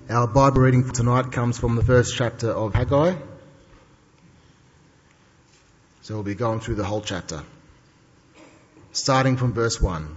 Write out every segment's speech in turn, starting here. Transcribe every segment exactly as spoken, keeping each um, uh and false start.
Our Bible reading for tonight comes from the first chapter of Haggai. So we'll be going through the whole chapter, starting from verse one.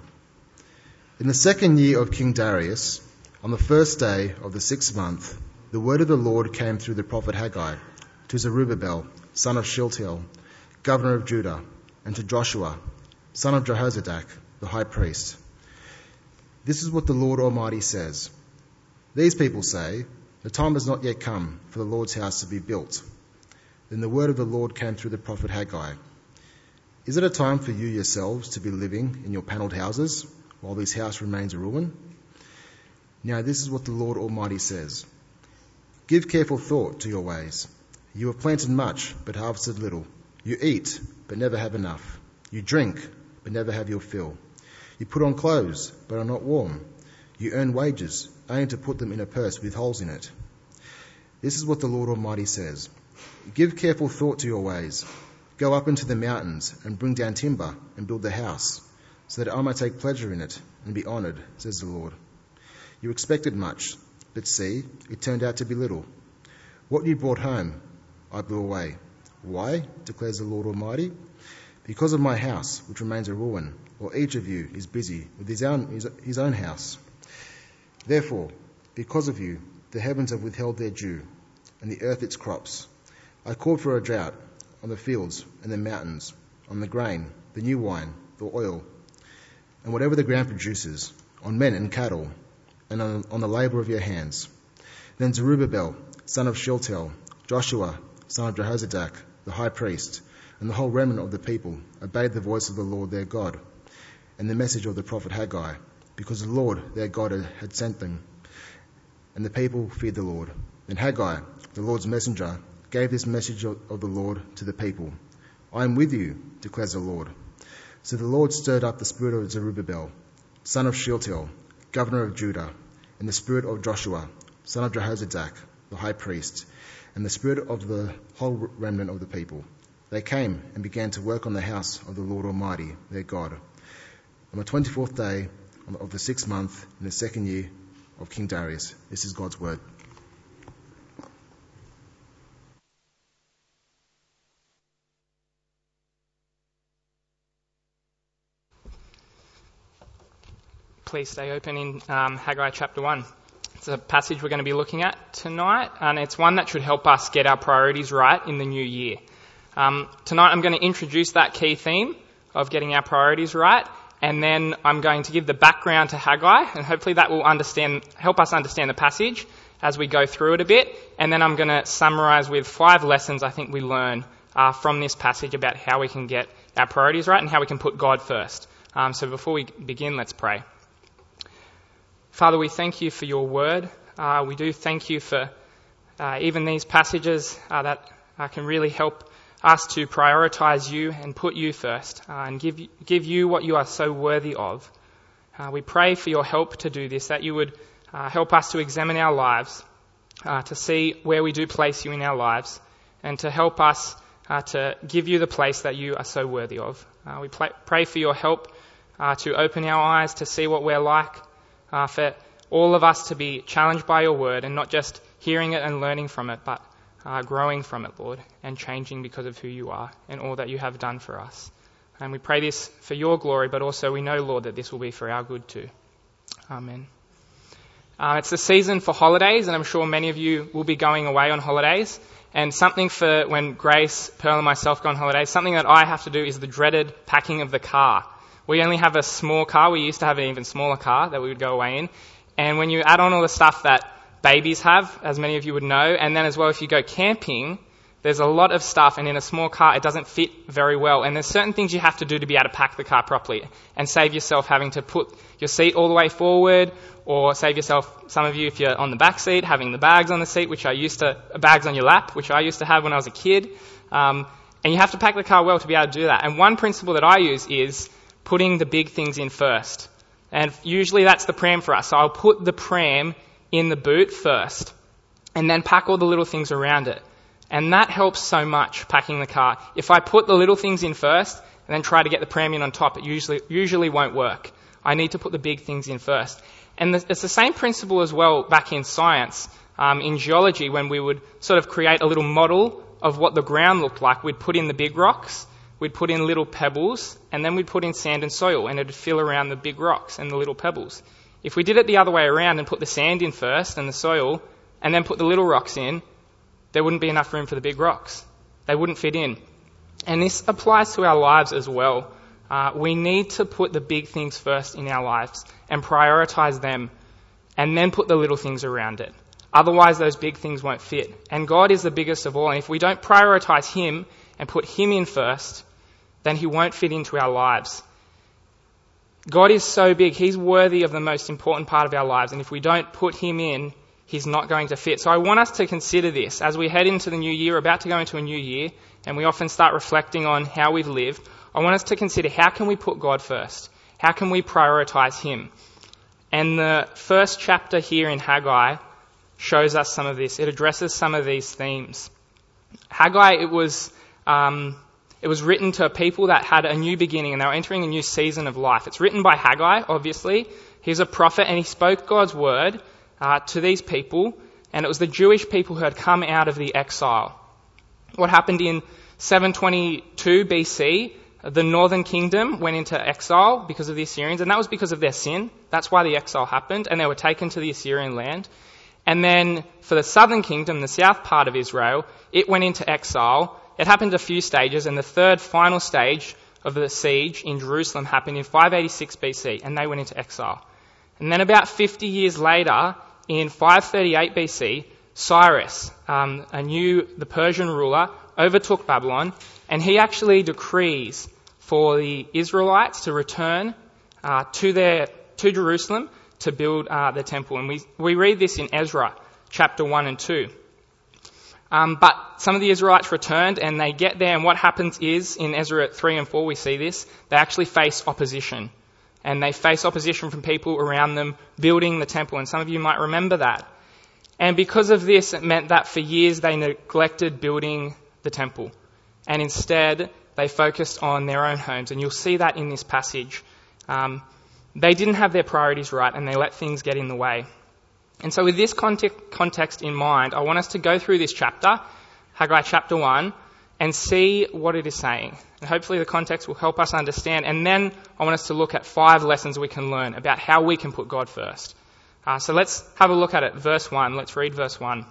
In the second year of King Darius, on the first day of the sixth month, the word of the Lord came through the prophet Haggai to Zerubbabel, son of Shealtiel, governor of Judah, and to Joshua, son of Jehozadak, the high priest. This is what the Lord Almighty says. These people say, the time has not yet come for the Lord's house to be built. Then the word of the Lord came through the prophet Haggai. Is it a time for you yourselves to be living in your panelled houses while this house remains a ruin? Now this is what the Lord Almighty says. Give careful thought to your ways. You have planted much, but harvested little. You eat, but never have enough. You drink, but never have your fill. You put on clothes, but are not warm. You earn wages, only to put them in a purse with holes in it. This is what the Lord Almighty says. Give careful thought to your ways. Go up into the mountains and bring down timber and build the house, so that I may take pleasure in it and be honoured, says the Lord. You expected much, but see, it turned out to be little. What you brought home, I blew away. Why, declares the Lord Almighty? Because of my house, which remains a ruin, while each of you is busy with his own, his, his own house. Therefore, because of you, the heavens have withheld their dew, and the earth its crops. I called for a drought on the fields and the mountains, on the grain, the new wine, the oil, and whatever the ground produces, on men and cattle, and on, on the labour of your hands. Then Zerubbabel, son of Shealtiel, Joshua, son of Jehozadak, the high priest, and the whole remnant of the people obeyed the voice of the Lord their God, and the message of the prophet Haggai, because the Lord their God had sent them. And the people feared the Lord. Then Haggai, the Lord's messenger, gave this message of the Lord to the people. I am with you, declares the Lord. So the Lord stirred up the spirit of Zerubbabel, son of Shealtiel, governor of Judah, and the spirit of Joshua, son of Jehozadak, the high priest, and the spirit of the whole remnant of the people. They came and began to work on the house of the Lord Almighty, their God. On the twenty-fourth day of the sixth month, in the second year of King Darius. This is God's word. Please stay open in um, Haggai chapter one. It's a passage we're going to be looking at tonight, and it's one that should help us get our priorities right in the new year. Um, tonight I'm going to introduce that key theme of getting our priorities right, and then I'm going to give the background to Haggai, and hopefully that will understand, help us understand the passage as we go through it a bit. And then I'm going to summarise with five lessons I think we learn uh, from this passage about how we can get our priorities right and how we can put God first. Um, so before we begin, let's pray. Father, we thank you for your word. Uh, we do thank you for uh, even these passages uh, that uh, can really help us to prioritise you and put you first uh, and give, give you what you are so worthy of. Uh, we pray for your help to do this, that you would uh, help us to examine our lives, uh, to see where we do place you in our lives, and to help us uh, to give you the place that you are so worthy of. Uh, we pray, pray for your help uh, to open our eyes to see what we're like, uh, for all of us to be challenged by your word and not just hearing it and learning from it, but Uh, growing from it, Lord, and changing because of who you are and all that you have done for us. And we pray this for your glory, but also we know, Lord, that this will be for our good too. Amen. Uh, it's the season for holidays, and I'm sure many of you will be going away on holidays. And something for when Grace, Pearl and myself go on holidays, something that I have to do is the dreaded packing of the car. We only have a small car. We used to have an even smaller car that we would go away in. And when you add on all the stuff that babies have, as many of you would know, and then as well if you go camping, there's a lot of stuff, and in a small car it doesn't fit very well, and there's certain things you have to do to be able to pack the car properly and save yourself having to put your seat all the way forward, or save yourself, some of you if you're on the back seat, having the bags on the seat, which I used to, bags on your lap, which I used to have when I was a kid, um, and you have to pack the car well to be able to do that. And one principle that I use is putting the big things in first, and usually that's the pram for us, so I'll put the pram in the boot first, and then pack all the little things around it. And that helps so much, packing the car. If I put the little things in first, and then try to get the pram in on top, it usually usually won't work. I need to put the big things in first. And it's the same principle as well back in science. um, in geology, when we would sort of create a little model of what the ground looked like, we'd put in the big rocks, we'd put in little pebbles, and then we'd put in sand and soil, and it'd fill around the big rocks and the little pebbles. If we did it the other way around and put the sand in first and the soil, and then put the little rocks in, there wouldn't be enough room for the big rocks. They wouldn't fit in. And this applies to our lives as well. Uh, we need to put the big things first in our lives and prioritize them, and then put the little things around it. Otherwise, those big things won't fit. And God is the biggest of all. And if we don't prioritize him and put him in first, then he won't fit into our lives. God is so big. He's worthy of the most important part of our lives. And if we don't put him in, he's not going to fit. So I want us to consider this as we head into the new year, about to go into a new year, and we often start reflecting on how we've lived. I want us to consider, how can we put God first? How can we prioritize him? And the first chapter here in Haggai shows us some of this. It addresses some of these themes. Haggai, it was um, it was written to people that had a new beginning, and they were entering a new season of life. It's written by Haggai, obviously. He's a prophet, and he spoke God's word uh, to these people, and it was the Jewish people who had come out of the exile. What happened in seven twenty-two B C, the northern kingdom went into exile because of the Assyrians, and that was because of their sin. That's why the exile happened, and they were taken to the Assyrian land. And then for the southern kingdom, the south part of Israel, it went into exile. It happened a few stages, and the third final stage of the siege in Jerusalem happened in five eighty-six B C, and they went into exile. And then about fifty years later, in five thirty-eight B C, Cyrus, um, a new, the Persian ruler, overtook Babylon, and he actually decrees for the Israelites to return uh, to their to Jerusalem to build uh, the temple. And we we read this in Ezra chapter one and two. Um, but some of the Israelites returned, and they get there, and what happens is, in Ezra three and four we see this, they actually face opposition. And they face opposition from people around them building the temple, and some of you might remember that. And because of this, it meant that for years they neglected building the temple. And instead, they focused on their own homes. And you'll see that in this passage. Um, they didn't have their priorities right, and they let things get in the way. And so with this context, context in mind, I want us to go through this chapter, Haggai chapter one, and see what it is saying. And hopefully the context will help us understand. And then I want us to look at five lessons we can learn about how we can put God first. Uh, so let's have a look at it. Verse one. Let's read verse one.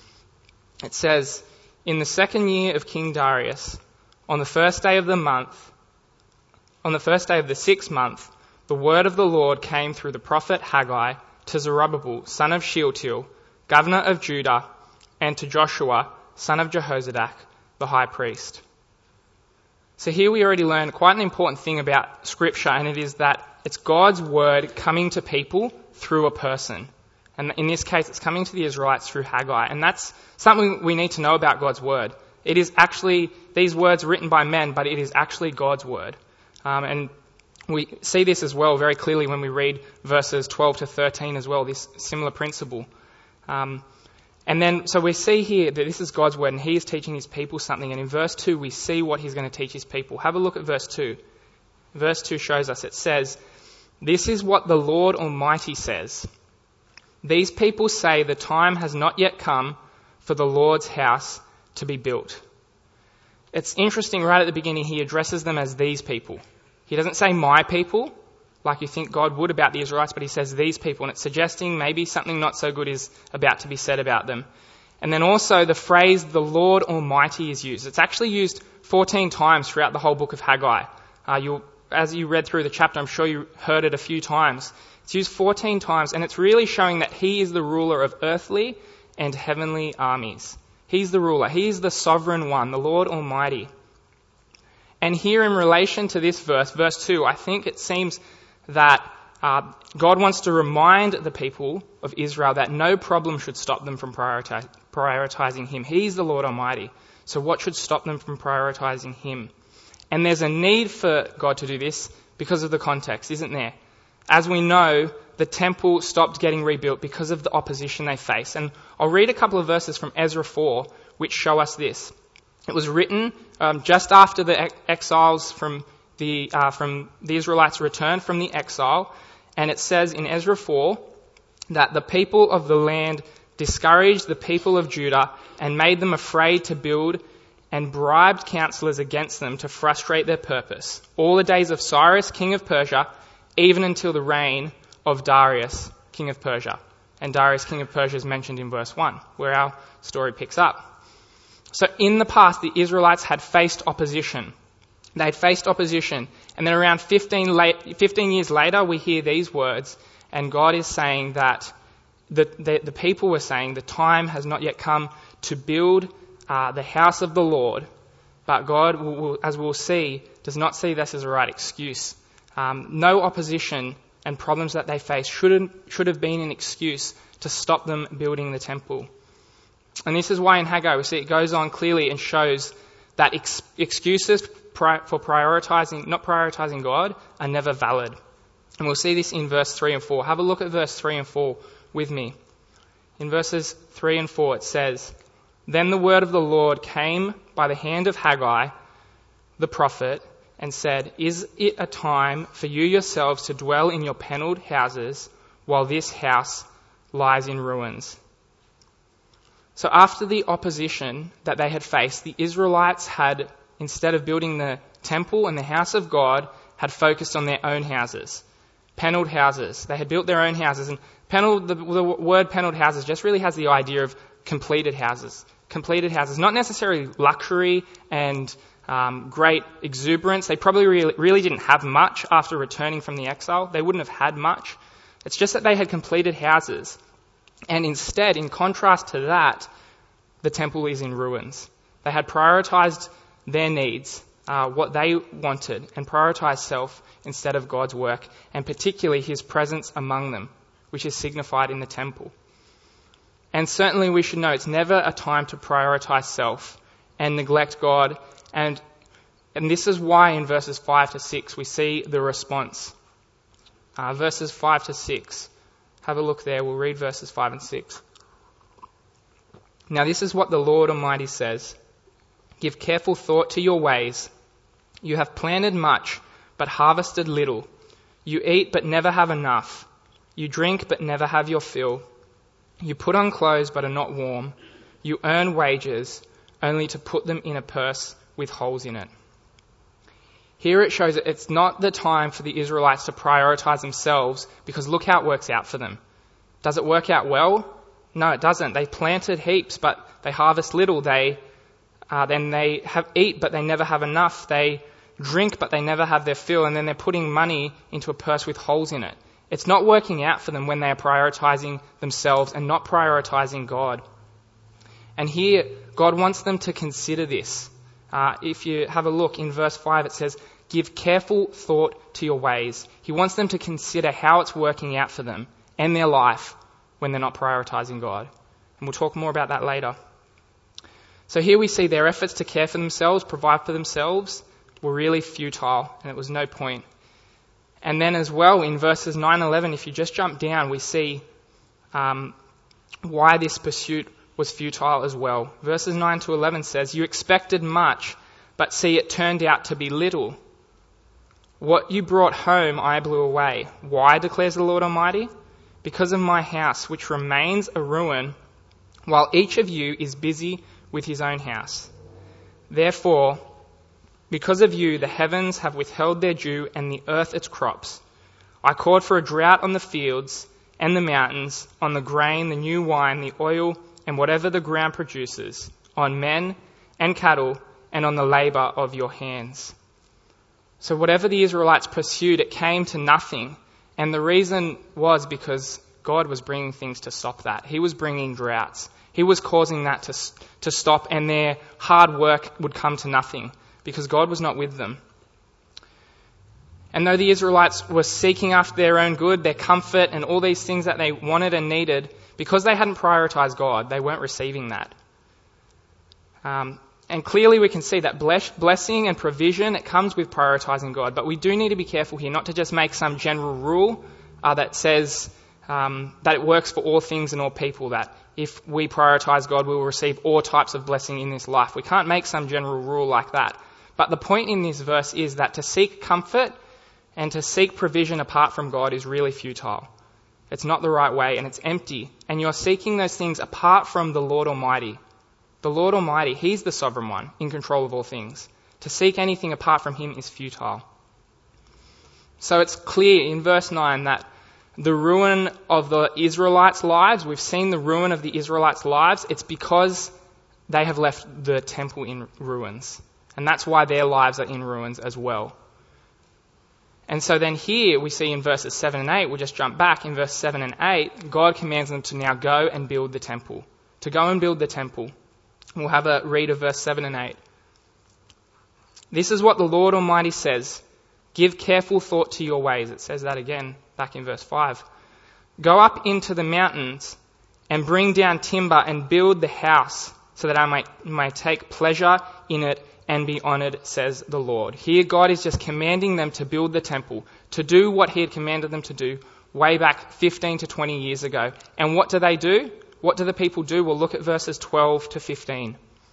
It says, "In the second year of King Darius, on the first day of the month, on the first day of the sixth month, the word of the Lord came through the prophet Haggai to Zerubbabel, son of Shealtiel, governor of Judah, and to Joshua, son of Jehozadak, the high priest." So here we already learned quite an important thing about Scripture, and it is that it's God's word coming to people through a person. And in this case, it's coming to the Israelites through Haggai. And that's something we need to know about God's word. It is actually, these words written by men, but it is actually God's word. Um, and we see this as well very clearly when we read verses twelve to thirteen as well, this similar principle. Um, and then, so we see here that this is God's word, and he is teaching his people something. And in verse two, we see what he's going to teach his people. Have a look at verse two. Verse two shows us, it says, "This is what the Lord Almighty says. These people say the time has not yet come for the Lord's house to be built." It's interesting, right at the beginning, he addresses them as these people. He doesn't say my people, like you think God would about the Israelites, but he says these people, and it's suggesting maybe something not so good is about to be said about them. And then also the phrase, the Lord Almighty, is used. It's actually used fourteen times throughout the whole book of Haggai. Uh, you'll, as you read through the chapter, I'm sure you heard it a few times. It's used fourteen times, and it's really showing that he is the ruler of earthly and heavenly armies. He's the ruler. He's the sovereign one, the Lord Almighty. And here in relation to this verse, verse two, I think it seems that uh, God wants to remind the people of Israel that no problem should stop them from prioritize, prioritizing him. He's the Lord Almighty. So what should stop them from prioritizing him? And there's a need for God to do this because of the context, isn't there? As we know, the temple stopped getting rebuilt because of the opposition they face. And I'll read a couple of verses from Ezra four which show us this. It was written um, just after the ex- exiles from the uh, from the Israelites returned from the exile, and it says in Ezra four that the people of the land discouraged the people of Judah and made them afraid to build, and bribed counselors against them to frustrate their purpose, all the days of Cyrus, king of Persia, even until the reign of Darius, king of Persia. And Darius, king of Persia, is mentioned in verse one, where our story picks up. So in the past, the Israelites had faced opposition. They had faced opposition. And then around fifteen, late, fifteen years later, we hear these words, and God is saying that the, the, the people were saying the time has not yet come to build uh, the house of the Lord. But God, will, will, as we'll see, does not see this as a right excuse. Um, no opposition and problems that they face should should have been an excuse to stop them building the temple. And this is why in Haggai we see it goes on clearly and shows that ex- excuses pri- for prioritizing, not prioritizing God are never valid. And we'll see this in verse three and four. Have a look at verse three and four with me. In verses three and four it says, "Then the word of the Lord came by the hand of Haggai, the prophet, and said, Is it a time for you yourselves to dwell in your panelled houses while this house lies in ruins?" So after the opposition that they had faced, the Israelites had, instead of building the temple and the house of God, had focused on their own houses, panelled houses. They had built their own houses. And panelled, the, the word panelled houses just really has the idea of completed houses. Completed houses, not necessarily luxury and um, great exuberance. They probably really, really didn't have much after returning from the exile. They wouldn't have had much. It's just that they had completed houses. And instead, in contrast to that, the temple is in ruins. They had prioritized their needs, uh, what they wanted, and prioritized self instead of God's work, and particularly his presence among them, which is signified in the temple. And certainly we should know it's never a time to prioritize self and neglect God. And, and this is why in verses five to six we see the response. Uh, verses five to six. Have a look there. We'll read verses five and six. "Now this is what the Lord Almighty says. Give careful thought to your ways. You have planted much, but harvested little. You eat, but never have enough. You drink, but never have your fill. You put on clothes, but are not warm. You earn wages, only to put them in a purse with holes in it." Here it shows that it's not the time for the Israelites to prioritize themselves, because look how it works out for them. Does it work out well? No, it doesn't. They planted heaps, but they harvest little. They uh, then they have eat, but they never have enough. They drink, but they never have their fill, and then they're putting money into a purse with holes in it. It's not working out for them when they are prioritizing themselves and not prioritizing God. And here, God wants them to consider this. Uh, if you have a look in verse five, it says, "Give careful thought to your ways." He wants them to consider how it's working out for them and their life when they're not prioritizing God. And we'll talk more about that later. So here we see their efforts to care for themselves, provide for themselves, were really futile, and it was no point. And then as well, in verses nine and eleven, if you just jump down, we see um, why this pursuit was futile as well. Verses nine to eleven says, "You expected much, but see, it turned out to be little. What you brought home I blew away. Why, declares the Lord Almighty? Because of my house, which remains a ruin, while each of you is busy with his own house. Therefore, because of you, the heavens have withheld their dew and the earth its crops. I called for a drought on the fields and the mountains, on the grain, the new wine, the oil, and whatever the ground produces, on men and cattle, and on the labour of your hands." So whatever the Israelites pursued, it came to nothing. And the reason was because God was bringing things to stop that. He was bringing droughts. He was causing that to, to stop, and their hard work would come to nothing because God was not with them. And though the Israelites were seeking after their own good, their comfort, and all these things that they wanted and needed, because they hadn't prioritized God, they weren't receiving that. Um, and clearly we can see that bless, blessing and provision, it comes with prioritizing God. But we do need to be careful here not to just make some general rule uh, that says um, that it works for all things and all people, that if we prioritize God, we will receive all types of blessing in this life. We can't make some general rule like that. But the point in this verse is that to seek comfort and to seek provision apart from God is really futile. It's not the right way, and it's empty, and you're seeking those things apart from the Lord Almighty. The Lord Almighty, He's the sovereign one, in control of all things. To seek anything apart from Him is futile. So it's clear in verse nine that the ruin of the Israelites' lives, we've seen the ruin of the Israelites' lives, it's because they have left the temple in ruins. And that's why their lives are in ruins as well. And so then here we see in verses seven and eight, we'll just jump back, in verse seven and eight, God commands them to now go and build the temple. To go and build the temple. We'll have a read of verse seven and eight. This is what the Lord Almighty says. Give careful thought to your ways. It says that again back in verse five. Go up into the mountains and bring down timber and build the house so that I may, may take pleasure in it and be honoured, says the Lord. Here God is just commanding them to build the temple, to do what He had commanded them to do way back fifteen to twenty years ago. And what do they do? What do the people do? We'll look at verses twelve to fifteen.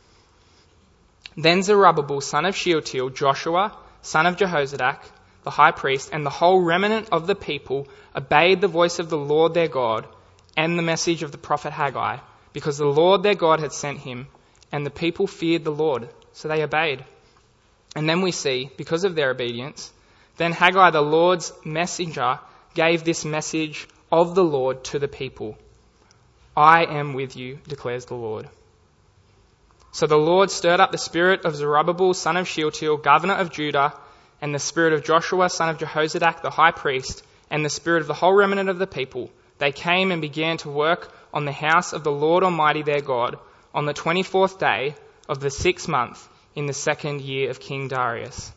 Then Zerubbabel, son of Shealtiel, Joshua, son of Jehozadak, the high priest, and the whole remnant of the people obeyed the voice of the Lord their God and the message of the prophet Haggai, because the Lord their God had sent him, and the people feared the Lord, so they obeyed. And then we see, because of their obedience, then Haggai, the Lord's messenger, gave this message of the Lord to the people. I am with you, declares the Lord. So the Lord stirred up the spirit of Zerubbabel, son of Shealtiel, governor of Judah, and the spirit of Joshua, son of Jehozadak, the high priest, and the spirit of the whole remnant of the people. They came and began to work on the house of the Lord Almighty their God on the twenty-fourth day of the sixth month in the second year of King Darius.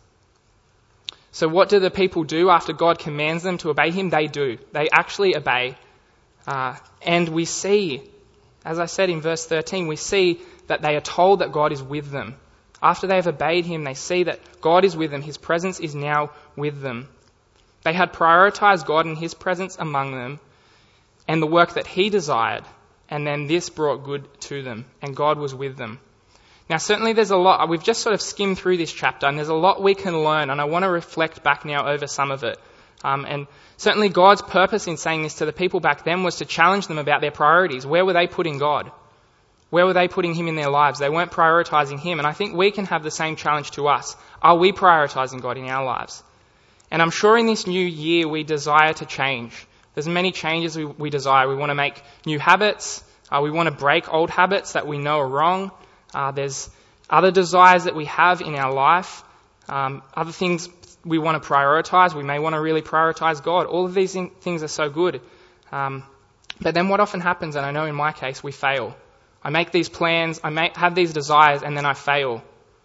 So what do the people do after God commands them to obey Him? They do. They actually obey. Uh, and we see, as I said in verse thirteen, we see that they are told that God is with them. After they have obeyed Him, they see that God is with them. His presence is now with them. They had prioritized God and His presence among them and the work that He desired, and then this brought good to them, and God was with them. Now, certainly there's a lot, we've just sort of skimmed through this chapter, and there's a lot we can learn, and I want to reflect back now over some of it. Um, and certainly God's purpose in saying this to the people back then was to challenge them about their priorities. Where were they putting God? Where were they putting Him in their lives? They weren't prioritizing Him, and I think we can have the same challenge to us. Are we prioritizing God in our lives? And I'm sure in this new year we desire to change. There's many changes we, we desire. We want to make new habits. Uh, we want to break old habits that we know are wrong. Uh, there's other desires that we have in our life. Um, other things we want to prioritize. We may want to really prioritize God. All of these in- things are so good. Um, but then what often happens, and I know in my case, we fail. I make these plans, I make, have these desires, and then I fail.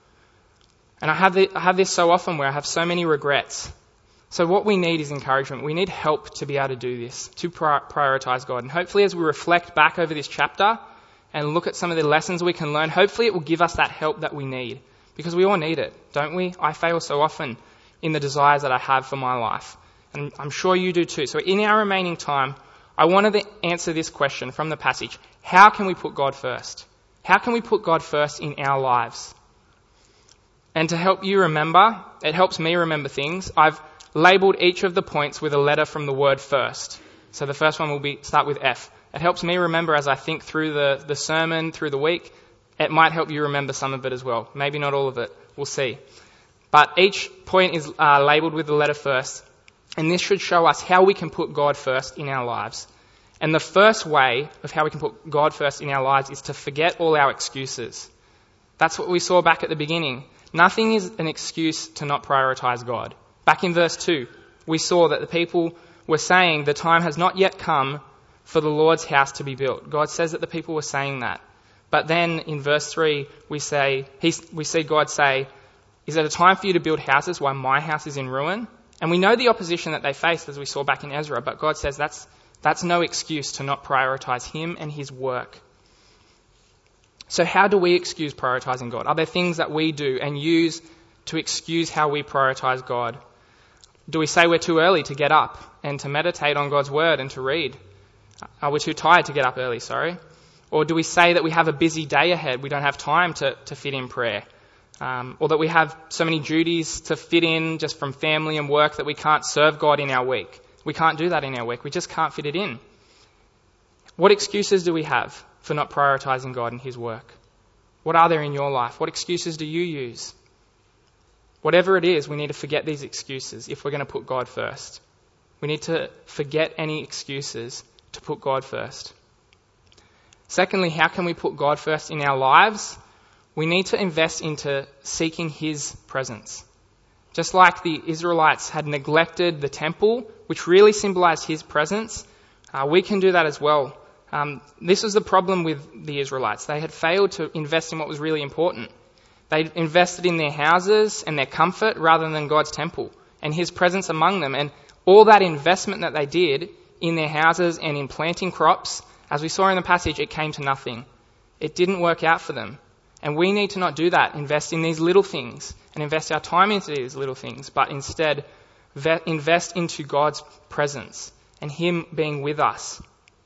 And I have, the, I have this so often where I have so many regrets. So what we need is encouragement. We need help to be able to do this, to pri- prioritize God. And hopefully as we reflect back over this chapter and look at some of the lessons we can learn, hopefully it will give us that help that we need. Because we all need it, don't we? I fail so often in the desires that I have for my life. And I'm sure you do too. So in our remaining time, I wanted to answer this question from the passage. How can we put God first? How can we put God first in our lives? And to help you remember, it helps me remember things, I've labelled each of the points with a letter from the word first. So the first one will be start with F. It helps me remember as I think through the, the sermon, through the week. It might help you remember some of it as well. Maybe not all of it. We'll see. But each point is uh, labelled with the letter first. And this should show us how we can put God first in our lives. And the first way of how we can put God first in our lives is to forget all our excuses. That's what we saw back at the beginning. Nothing is an excuse to not prioritise God. Back in verse two, we saw that the people were saying the time has not yet come for the Lord's house to be built. God says that the people were saying that. But then in verse three, we say, he, we see God say, is it a time for you to build houses while my house is in ruin? And we know the opposition that they faced, as we saw back in Ezra, but God says that's that's no excuse to not prioritise Him and His work. So how do we excuse prioritising God? Are there things that we do and use to excuse how we prioritise God? Do we say we're too early to get up and to meditate on God's word and to read? Are we too tired to get up early, sorry? Or do we say that we have a busy day ahead, we don't have time to, to fit in prayer? Um, or that we have so many duties to fit in just from family and work that we can't serve God in our week. We can't do that in our week. We just can't fit it in. What excuses do we have for not prioritizing God and his work? What are there in your life? What excuses do you use? Whatever it is, we need to forget these excuses if we're going to put God first. We need to forget any excuses to put God first. Secondly, how can we put God first in our lives? We need to invest into seeking his presence. Just like the Israelites had neglected the temple, which really symbolized his presence, uh, we can do that as well. Um, this was the problem with the Israelites. They had failed to invest in what was really important. They invested in their houses and their comfort rather than God's temple and his presence among them. And all that investment that they did in their houses and in planting crops, as we saw in the passage, it came to nothing. It didn't work out for them. And we need to not do that, invest in these little things and invest our time into these little things, but instead invest into God's presence and him being with us.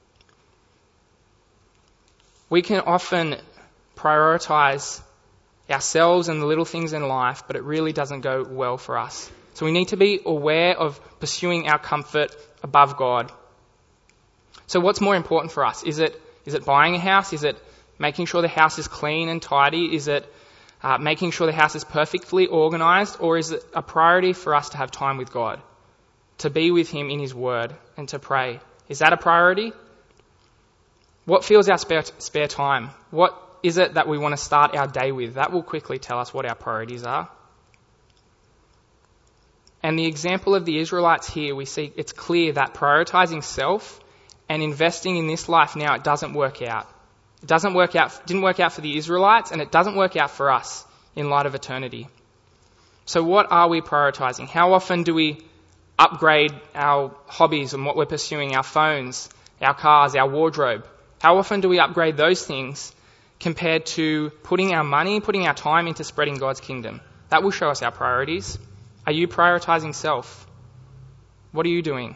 We can often prioritize ourselves and the little things in life, but it really doesn't go well for us. So we need to be aware of pursuing our comfort above God. So what's more important for us? Is it is it buying a house? Is it making sure the house is clean and tidy? Is it uh, making sure the house is perfectly organised? Or is it a priority for us to have time with God, to be with him in his word and to pray? Is that a priority? What fills our spare, spare time? What is it that we want to start our day with? That will quickly tell us what our priorities are. And the example of the Israelites here, we see it's clear that prioritising self and investing in this life now, it doesn't work out. It doesn't work out, didn't work out for the Israelites, and it doesn't work out for us in light of eternity. So what are we prioritising? How often do we upgrade our hobbies and what we're pursuing, our phones, our cars, our wardrobe? How often do we upgrade those things compared to putting our money, putting our time into spreading God's kingdom? That will show us our priorities. Are you prioritising self? What are you doing?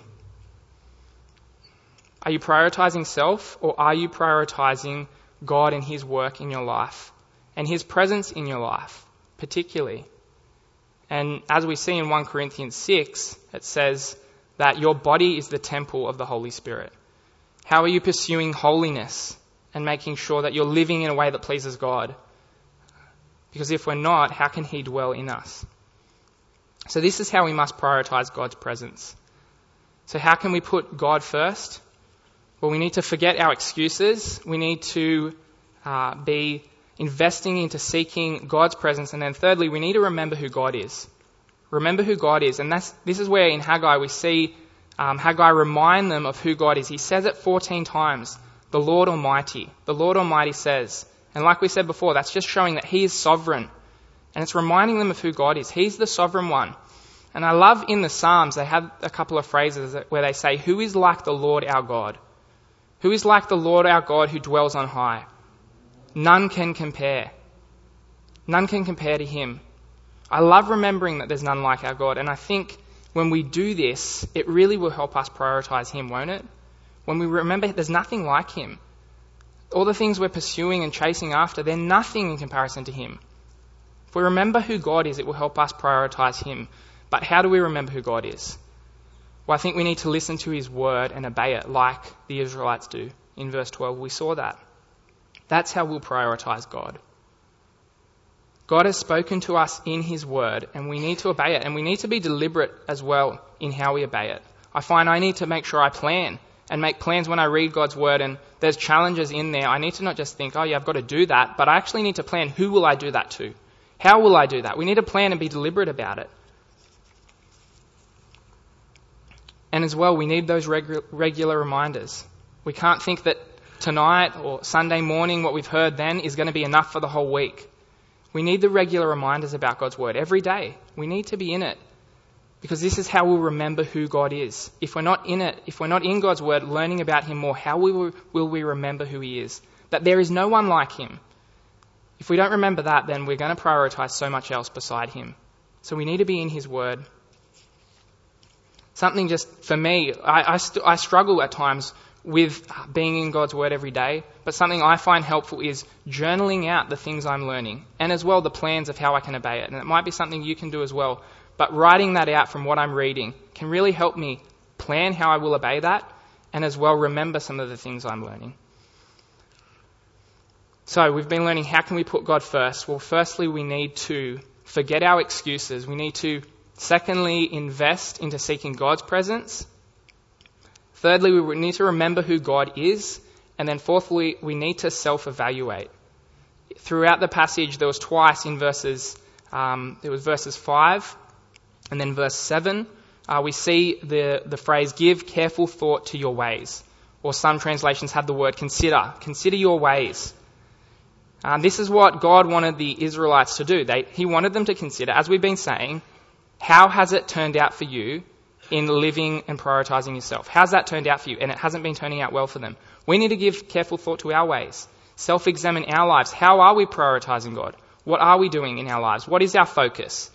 Are you prioritising self, or are you prioritising God and his work in your life and his presence in your life, particularly? And as we see in First Corinthians six, it says that your body is the temple of the Holy Spirit. How are you pursuing holiness and making sure that you're living in a way that pleases God? Because if we're not, how can he dwell in us? So this is how we must prioritise God's presence. So how can we put God first? Well, we need to forget our excuses. We need to uh, be investing into seeking God's presence. And then thirdly, we need to remember who God is. Remember who God is. And that's this is where in Haggai we see um, Haggai remind them of who God is. He says it fourteen times, the Lord Almighty. The Lord Almighty says. And like we said before, that's just showing that he is sovereign. And it's reminding them of who God is. He's the sovereign one. And I love in the Psalms, they have a couple of phrases where they say, who is like the Lord our God? Who is like the Lord our God who dwells on high? None can compare. None can compare to him. I love remembering that there's none like our God. And I think when we do this, it really will help us prioritise him, won't it? When we remember there's nothing like him. All the things we're pursuing and chasing after, they're nothing in comparison to him. If we remember who God is, it will help us prioritise him. But how do we remember who God is? Well, I think we need to listen to his word and obey it like the Israelites do. In verse twelve, we saw that. That's how we'll prioritise God. God has spoken to us in his word, and we need to obey it. And we need to be deliberate as well in how we obey it. I find I need to make sure I plan and make plans when I read God's word, and there's challenges in there. I need to not just think, oh yeah, I've got to do that, but I actually need to plan, who will I do that to? How will I do that? We need to plan and be deliberate about it. And as well, we need those regu- regular reminders. We can't think that tonight or Sunday morning, what we've heard then is going to be enough for the whole week. We need the regular reminders about God's word every day. We need to be in it, because this is how we'll remember who God is. If we're not in it, if we're not in God's word, learning about him more, how will, will we remember who he is? That there is no one like him. If we don't remember that, then we're going to prioritise so much else beside him. So we need to be in his word. Something just, for me, I, I, st- I struggle at times with being in God's word every day, but something I find helpful is journaling out the things I'm learning, and as well the plans of how I can obey it. And it might be something you can do as well, but writing that out from what I'm reading can really help me plan how I will obey that, and as well remember some of the things I'm learning. So we've been learning, how can we put God first? Well, firstly, we need to forget our excuses. We need to, secondly, invest into seeking God's presence. Thirdly, we need to remember who God is. And then fourthly, we need to self-evaluate. Throughout the passage, there was twice in verses, um, there was verses five and then verse seven, uh, we see the, the phrase, give careful thought to your ways. Or some translations have the word consider. Consider your ways. Um, this is what God wanted the Israelites to do. They, he wanted them to consider, as we've been saying, how has it turned out for you in living and prioritising yourself? How's that turned out for you? And it hasn't been turning out well for them. We need to give careful thought to our ways. Self-examine our lives. How are we prioritising God? What are we doing in our lives? What is our focus?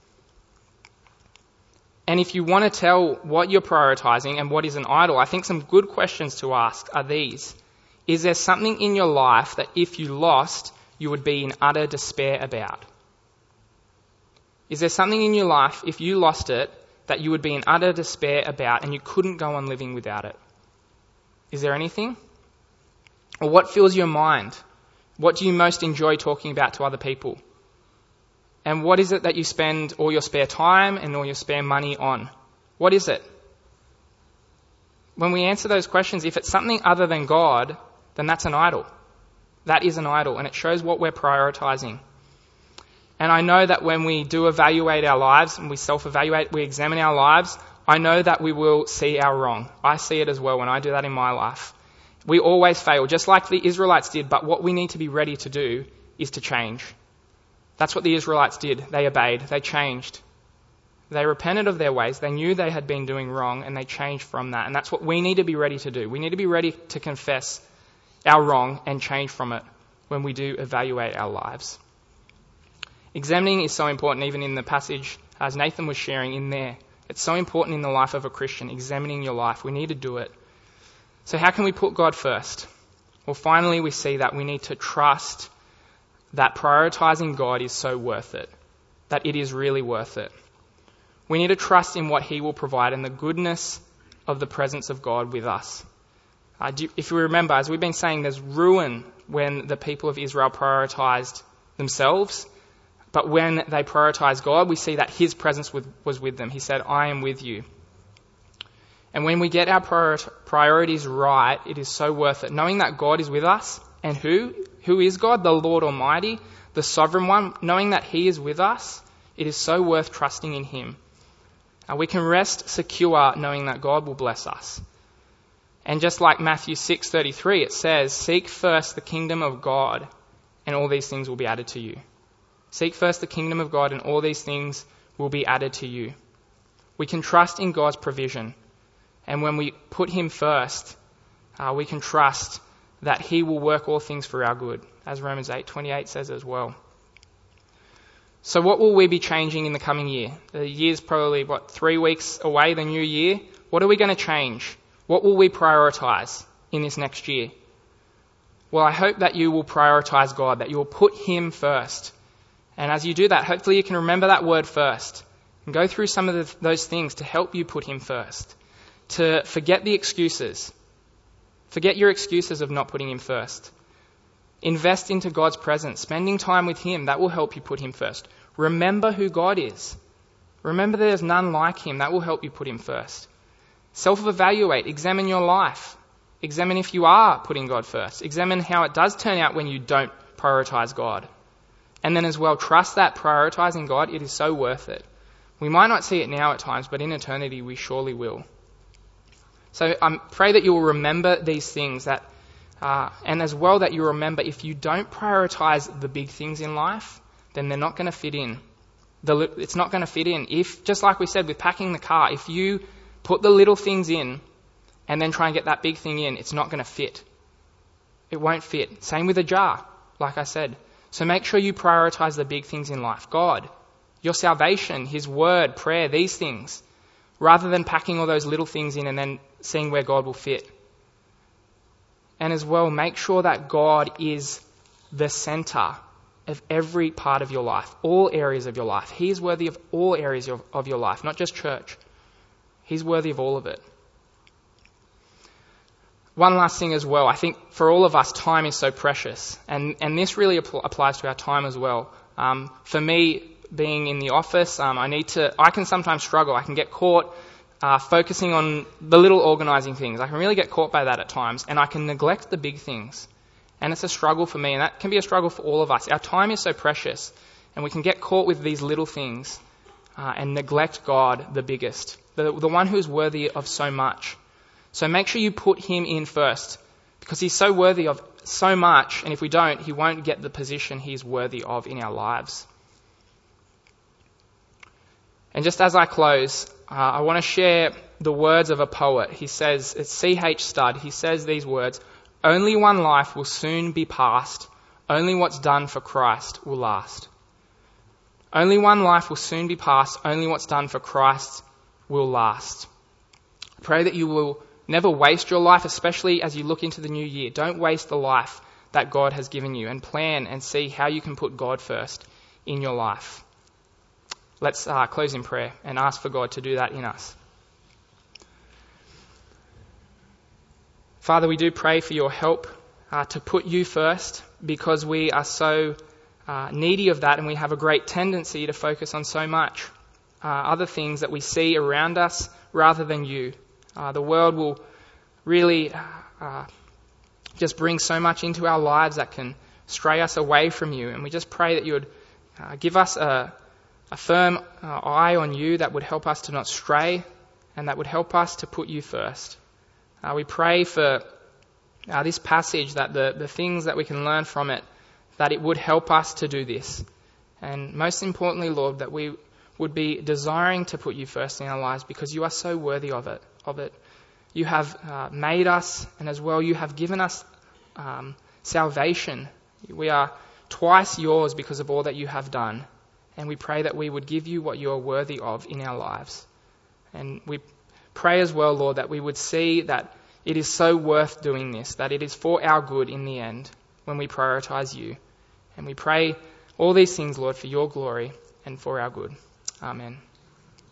And if you want to tell what you're prioritising and what is an idol, I think some good questions to ask are these. Is there something in your life that if you lost, you would be in utter despair about? Is there something in your life, if you lost it, that you would be in utter despair about and you couldn't go on living without it? Is there anything? Or what fills your mind? What do you most enjoy talking about to other people? And what is it that you spend all your spare time and all your spare money on? What is it? When we answer those questions, if it's something other than God, then that's an idol. That is an idol, and it shows what we're prioritising. And I know that when we do evaluate our lives, and we self-evaluate, we examine our lives, I know that we will see our wrong. I see it as well when I do that in my life. We always fail, just like the Israelites did, but what we need to be ready to do is to change. That's what the Israelites did. They obeyed. They changed. They repented of their ways. They knew they had been doing wrong, and they changed from that. And that's what we need to be ready to do. We need to be ready to confess our wrong and change from it when we do evaluate our lives. Examining is so important, even in the passage, as Nathan was sharing in there. It's so important in the life of a Christian, examining your life. We need to do it. So how can we put God first? Well, finally, we see that we need to trust that prioritising God is so worth it, that it is really worth it. We need to trust in what he will provide and the goodness of the presence of God with us. Uh, do, if you remember, as we've been saying, there's ruin when the people of Israel prioritised themselves. But when they prioritised God, we see that his presence with, was with them. He said, I am with you. And when we get our prior, priorities right, it is so worth it. Knowing that God is with us, and who? Who is God? The Lord Almighty, the Sovereign One. Knowing that he is with us, it is so worth trusting in him. Uh, we can rest secure knowing that God will bless us. And just like Matthew six thirty-three, it says, seek first the kingdom of God, and all these things will be added to you. Seek first the kingdom of God, and all these things will be added to you. We can trust in God's provision. And when we put him first, uh, we can trust that he will work all things for our good, as Romans eight twenty-eight says as well. So what will we be changing in the coming year? The year's probably, what, three weeks away, the new year. What are we going to change? What will we prioritise in this next year? Well, I hope that you will prioritise God, that you will put him first. And as you do that, hopefully you can remember that word first and go through some of the, those things to help you put him first. To forget the excuses. Forget your excuses of not putting him first. Invest into God's presence, spending time with him. That will help you put him first. Remember who God is. Remember there's none like him. That will help you put him first. Self-evaluate. Examine your life. Examine if you are putting God first. Examine how it does turn out when you don't prioritise God. And then as well, trust that prioritising God, it is so worth it. We might not see it now at times, but in eternity we surely will. So I um, pray that you will remember these things, that, uh, and as well that you remember if you don't prioritise the big things in life, then they're not going to fit in. The, it's not going to fit in. If, just like we said with packing the car, if you put the little things in and then try and get that big thing in, it's not going to fit. It won't fit. Same with a jar, like I said. So make sure you prioritise the big things in life. God, your salvation, his word, prayer, these things, rather than packing all those little things in and then seeing where God will fit. And as well, make sure that God is the centre of every part of your life, all areas of your life. He is worthy of all areas of, of your life, not just church. He's worthy of all of it. one last thing as well. I think for all of us, time is so precious. And, and this really apl- applies to our time as well. Um, for me, being in the office, um, I need to, I can sometimes struggle. I can get caught uh, focusing on the little organising things. I can really get caught by that at times. And I can neglect the big things. And it's a struggle for me. And that can be a struggle for all of us. Our time is so precious. And we can get caught with these little things uh, and neglect God, the biggest, the, the one who is worthy of so much. So make sure you put him in first, because he's so worthy of so much, and if we don't, he won't get the position he's worthy of in our lives. And just as I close, uh, I want to share the words of a poet. He says, it's C H Studd, he says these words, "Only one life will soon be past, only what's done for Christ will last." Only one life will soon be past, only what's done for Christ will last. I pray that you will never waste your life, especially as you look into the new year. Don't waste the life that God has given you, and plan and see how you can put God first in your life. Let's uh, close in prayer and ask for God to do that in us. Father, we do pray for your help uh, to put you first, because we are so uh, needy of that, and we have a great tendency to focus on so much uh, other things that we see around us rather than you. Uh, the world will really uh, just bring so much into our lives that can stray us away from you. And we just pray that you would uh, give us a, a firm uh, eye on you that would help us to not stray, and that would help us to put you first. Uh, we pray for uh, this passage, that the, the things that we can learn from it, that it would help us to do this. And most importantly, Lord, that we would be desiring to put you first in our lives, because you are so worthy of it. of it. You have uh, made us, and as well you have given us um, salvation. We are twice yours because of all that you have done. And we pray that we would give you what you are worthy of in our lives. And we pray as well, Lord, that we would see that it is so worth doing this, that it is for our good in the end when we prioritise you. And we pray all these things, Lord, for your glory and for our good. Amen.